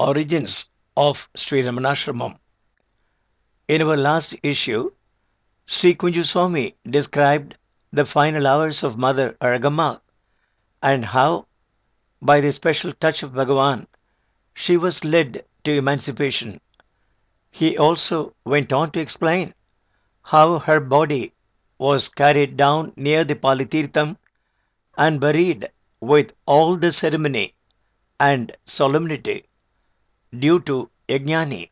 Origins of Sri Ramanashramam. In our last issue, Sri Kunjuswami described the final hours of Mother Aragamma and how, by the special touch of Bhagavan, she was led to emancipation. He also went on to explain how her body was carried down near the Palitirtham and buried with all the ceremony and solemnity due to Yajnani.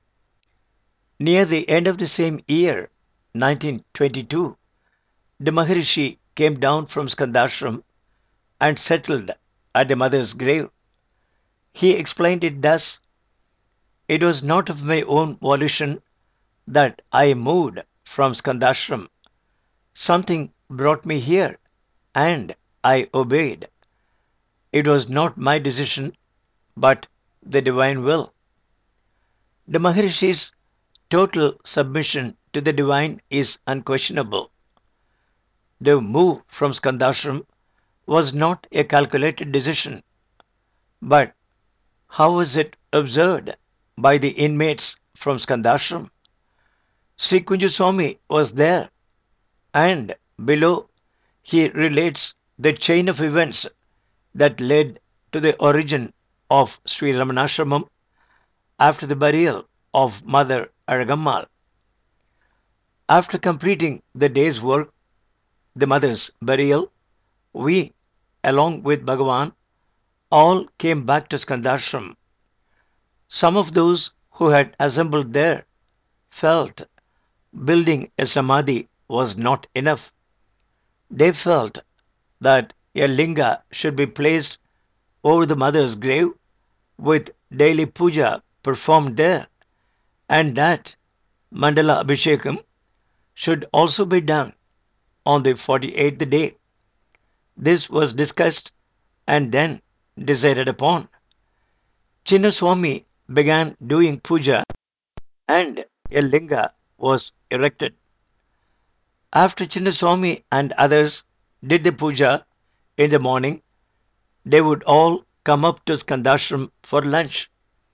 Near the end of the same year, 1922, the Maharishi came down from Skandashram and settled at the mother's grave. He explained it thus: "It was not of my own volition that I moved from Skandashram. Something brought me here, and I obeyed. It was not my decision, but the divine will." The Maharishi's total submission to the divine is unquestionable. The move from Skandashram was not a calculated decision, but how was it observed by the inmates from Skandashram? Sri Kunjuswami was there, and below he relates the chain of events that led to the origin of Sri Ramanashramam after the burial of Mother Aragammal. After completing the day's work, the mother's burial, we, along with Bhagavan, all came back to Skandashram. Some of those who had assembled there felt building a samadhi was not enough. They felt that a linga should be placed over the mother's grave with daily puja performed there, and that Mandala Abhishekam should also be done on the 48th day. This was discussed and then decided upon. Chinnaswamy began doing puja and a linga was erected. After Chinnaswamy and others did the puja in the morning, they would all come up to Skandashram for lunch.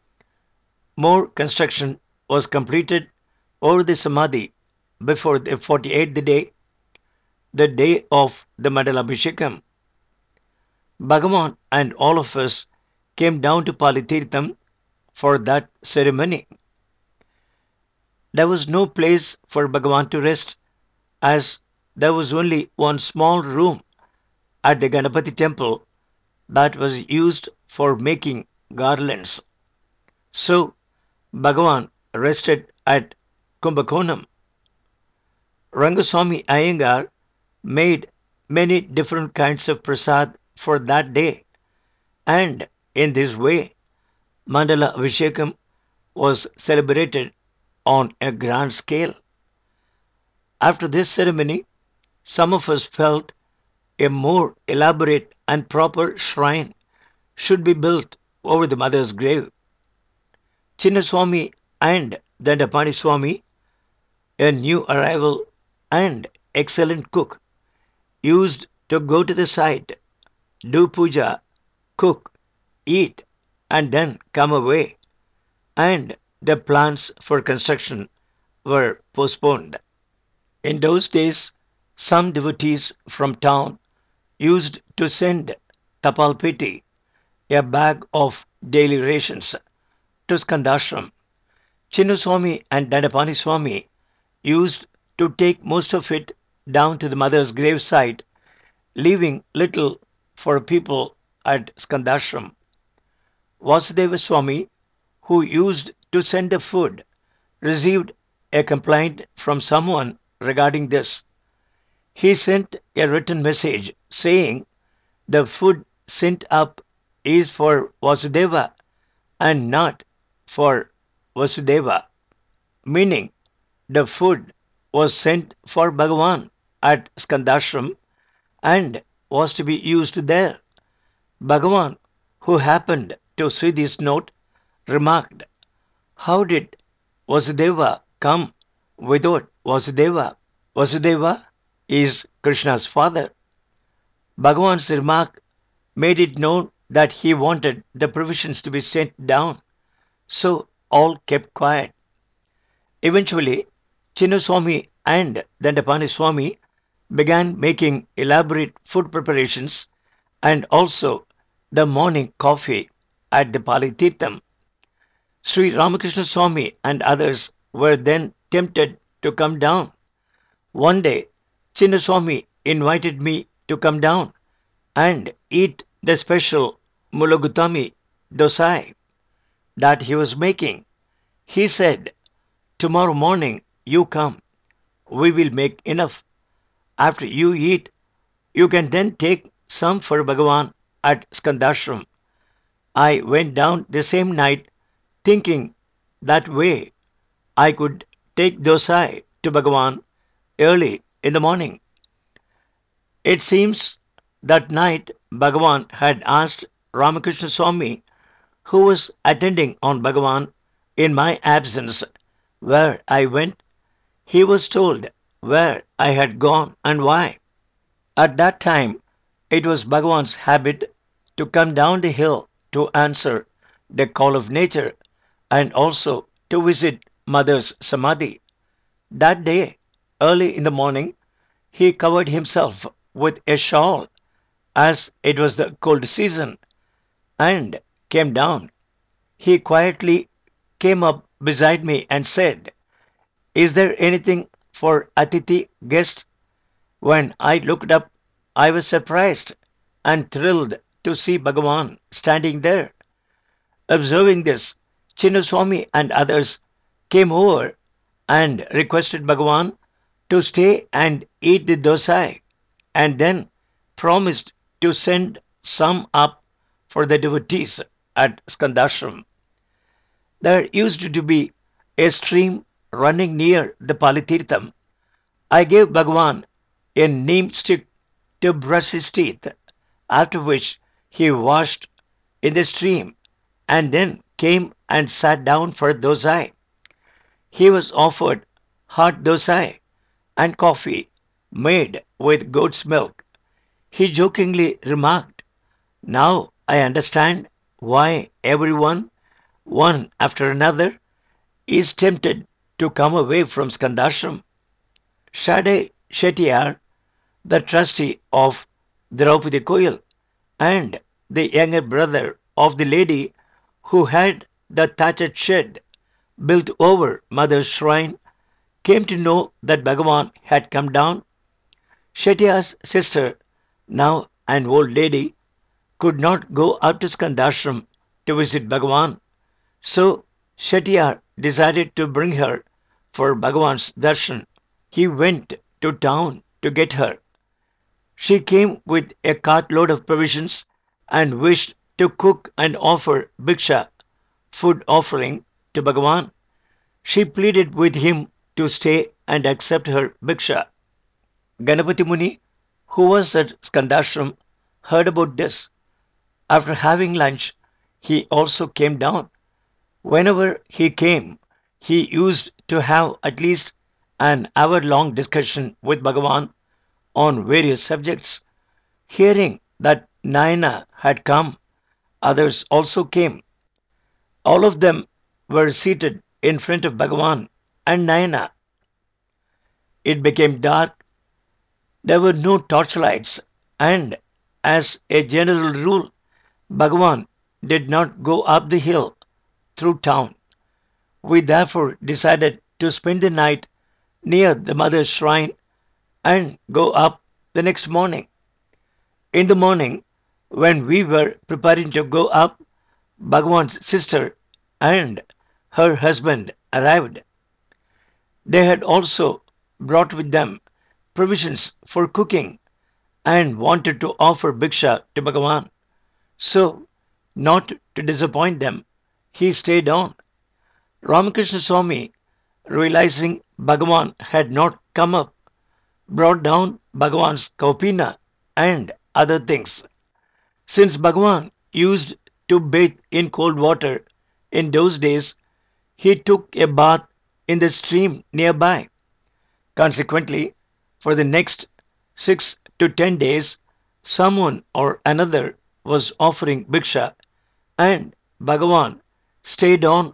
More construction was completed over the Samadhi before the 48th day, the day of the Mandalabhishekam. Bhagavan and all of us came down to Palitirtham for that ceremony. There was no place for Bhagavan to rest, as there was only one small room at the Ganapati temple that was used for making garlands. So Bhagavan rested at Kumbakonam. Rangaswamy Iyengar made many different kinds of prasad for that day, and in this way Mandala Abhishekam was celebrated on a grand scale. After this ceremony, some of us felt a more elaborate and proper shrine should be built over the mother's grave. Chinnaswamy and Dandapani Swami, a new arrival and excellent cook, used to go to the site, do puja, cook, eat, and then come away, and the plans for construction were postponed. In those days, some devotees from town used to send tapalpiti, a bag of daily rations, to Skandashram. Chinnaswamy and Dandapani Swami used to take most of it down to the mother's gravesite, leaving little for people at Skandashram. Vasudeva Swami, who used to send the food, received a complaint from someone regarding this. He sent a written message saying the food sent up is for Vasudeva and not for Vasudeva, meaning the food was sent for Bhagavan at Skandashram and was to be used there. Bhagavan, who happened to see this note, remarked, "How did Vasudeva come without Vasudeva? Vasudeva is Krishna's father." Bhagavan's remark made it known that he wanted the provisions to be sent down. So all kept quiet. Eventually, Chinnaswamy and Dandapani Swami began making elaborate food preparations and also the morning coffee at the Palitirtham. Sri Ramakrishna Swami and others were then tempted to come down. One day, Chinnaswamy invited me to come down and eat the special Mulugutami dosai that he was making. He said, "Tomorrow morning you come, we will make enough. After you eat, you can then take some for Bhagavan at Skandashram." I went down the same night thinking that way I could take dosai to Bhagavan early in the morning. It seems that night Bhagavan had asked Ramakrishna Swami, who was attending on Bhagavan in my absence, where I went. He was told where I had gone and why. At that time, it was Bhagavan's habit to come down the hill to answer the call of nature and also to visit Mother's Samadhi. That day, early in the morning, he covered himself with a shawl as it was the cold season and came down. He quietly came up beside me and said, "Is there anything for Atiti guest?" When I looked up, I was surprised and thrilled to see Bhagavan standing there. Observing this, Chinnaswamy and others came over and requested Bhagavan to stay and eat the dosai, and then promised to send some up for the devotees at Skandashram. There used to be a stream running near the Palitirtham. I gave Bhagavan a neem stick to brush his teeth, after which he washed in the stream and then came and sat down for dosai. He was offered hot dosai and coffee made with goat's milk. He jokingly remarked, "Now I understand why everyone, one after another, is tempted to come away from Skandashram." Shade Shettiar, the trustee of Draupadi Koil, and the younger brother of the lady who had the thatched shed built over Mother's shrine, came to know that Bhagavan had come down. Shettiar's sister, now an old lady, could not go up to Skandashram to visit Bhagavan, so Shettiar decided to bring her for Bhagavan's darshan. He went to town to get her. She came with a cartload of provisions and wished to cook and offer bhiksha, food offering, to Bhagavan. She pleaded with him to stay and accept her bhiksha. Ganapati Muni, who was at Skandashram, heard about this. After having lunch, he also came down. Whenever he came, he used to have at least an hour long discussion with Bhagavan on various subjects. Hearing that Nayana had come, others also came. All of them were seated in front of Bhagavan and Nayana. It became dark. There were no torchlights, and as a general rule, Bhagavan did not go up the hill through town. We therefore decided to spend the night near the mother's shrine and go up the next morning. In the morning, when we were preparing to go up, Bhagwan's sister and her husband arrived. They had also brought with them provisions for cooking and wanted to offer bhiksha to Bhagavan. So, not to disappoint them, he stayed on. Ramakrishna Swami, realizing Bhagavan had not come up, brought down Bhagavan's kaupina and other things. Since Bhagavan used to bathe in cold water in those days, he took a bath in the stream nearby. Consequently, for the next 6 to 10 days, someone or another was offering bhiksha, and Bhagavan stayed on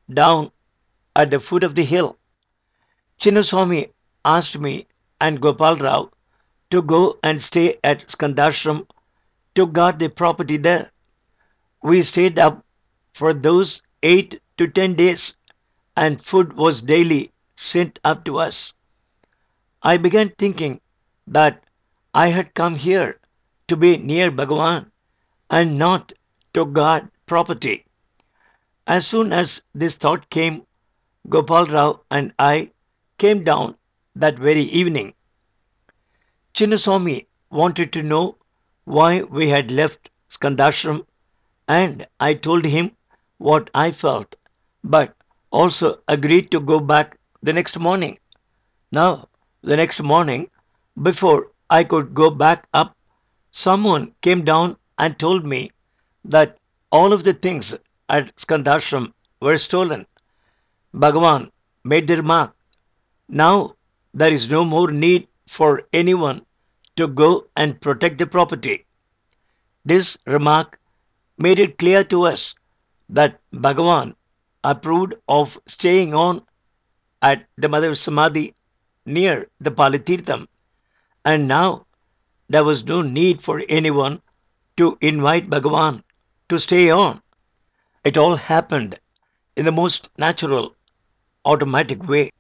down at the foot of the hill. Chinnaswamy asked me and Gopal Rao to go and stay at Skandashram to guard the property there. We stayed up for those 8 to 10 days, and food was daily sent up to us. I began thinking that I had come here to be near Bhagavan and not to guard property. As soon as this thought came, Gopal Rao and I came down that very evening. Chinnaswamy wanted to know why we had left Skandashram, and I told him what I felt, but also agreed to go back the next morning. Now, the next morning, before I could go back up, someone came down and told me that all of the things at Skandashram were stolen. Bhagavan made the remark, now there is no more need for anyone to go and protect the property. This remark made it clear to us that Bhagavan approved of staying on at the Mother Samadhi near the Palitirtham, and now there was no need for anyone to invite Bhagavan to stay on. It all happened in the most natural, automatic way.